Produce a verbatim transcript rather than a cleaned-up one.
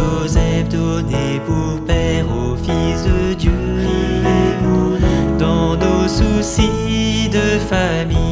Joseph donné pour père au Fils de Dieu. Dans nos soucis de famille,